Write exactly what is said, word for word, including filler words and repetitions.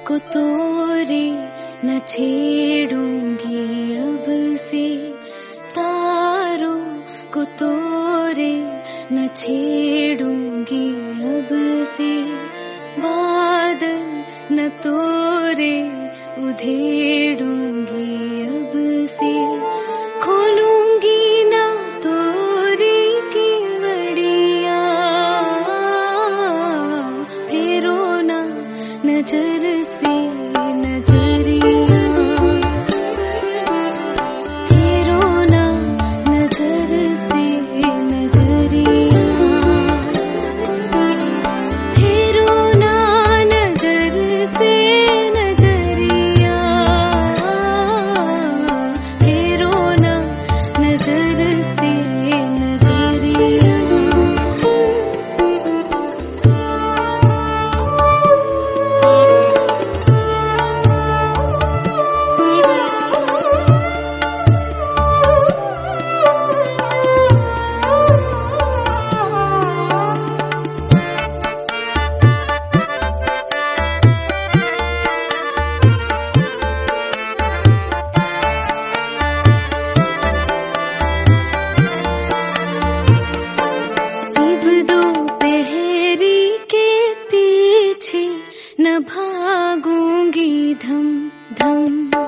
को तोरे न छेड़ूंगी अब से, तारों को तोरे न छेड़ूंगी अब से, बादल न तोरे उधेड़ूंगी अब से, खोलूंगी ना तोरे की बड़िया, फेरो ना नजर से नजरिया, फेरो ना नजर से नजरिया, फेरो ना नजर से नजरिया, फेरो ना नजर से नजरिया। न भागूंगी धम धम।